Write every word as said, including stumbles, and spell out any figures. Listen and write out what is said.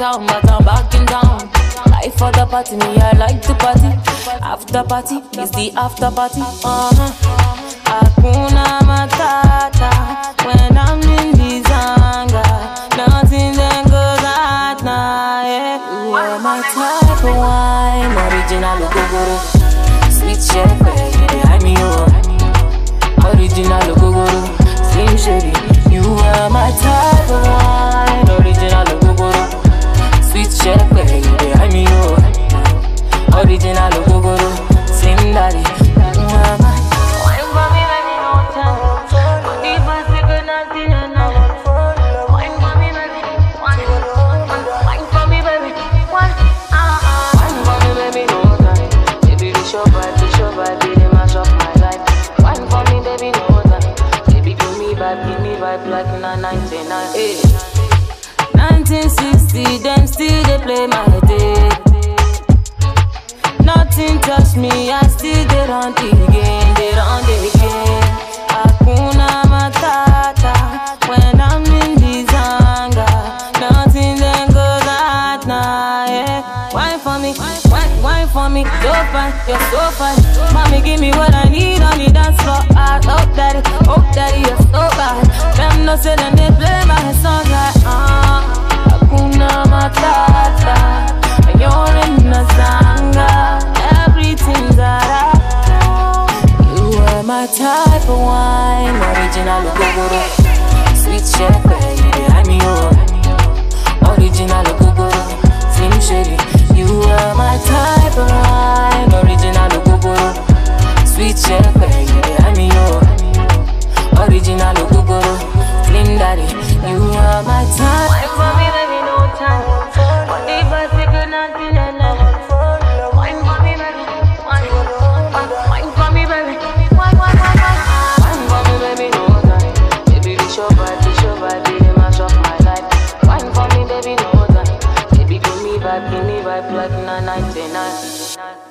town, but I'm back in town. Life for the party, me I like to party. After party is the after party. Uh-huh. Hakuna Matata when I'm in the zanga. Nothing then goes at night. Yeah. You are my type of wine, original Gogoro. Sweet chef, you behind me, oh. Original Gogoro, Slim Shady. You are my type of wine, original Gogoro. Sweet chef, you behind me, oh. Original Gogoro, Slim Daddy. You are my wine for me, baby, no time. Money for second, nothing and nothing. Wine for me, baby, wine. Wine for me, baby, wine. Uh-uh. Wine for me, baby, no time. Baby, this your vibe, this your vibe, they mash up my life. Wine for me, baby, no time. Baby, give me vibe, give me vibe like na ninety-nine. Hey. nineteen sixty, them still they play my tape. Nothing touch me, I still they run the game, they run the game. Hakuna Matata when I'm in the zanga. Nothing then goes at night. Yeah. Wine for me, wine, wine for me, so fine, you're so fine. Mommy, give me what I need on the dance floor. I hope daddy, hope daddy, you're so bad. Them no say them they play my song like ah. Hakuna Matata, you're in the zanga. Everything's alright. You are my type of wine, original Gogoro. Sweet chef, you behind me, oh. Original Gogoro, Slim Shady. You are my type of wine, original Gogoro. Sweet chef, you behind me, oh. Original Gogoro, Slim Daddy. You are my type. Wine for me, baby, no time. Money for second, nothing and nothing. Wine for me, baby, wine. Wine for me, baby, wine, wine, wine, wine. Wine for me, baby, no time. Baby, this your vibe, this your vibe, they mash up my life. Wine for me, baby, no time. Baby, give me vibe, give me vibe like na ninety-nine.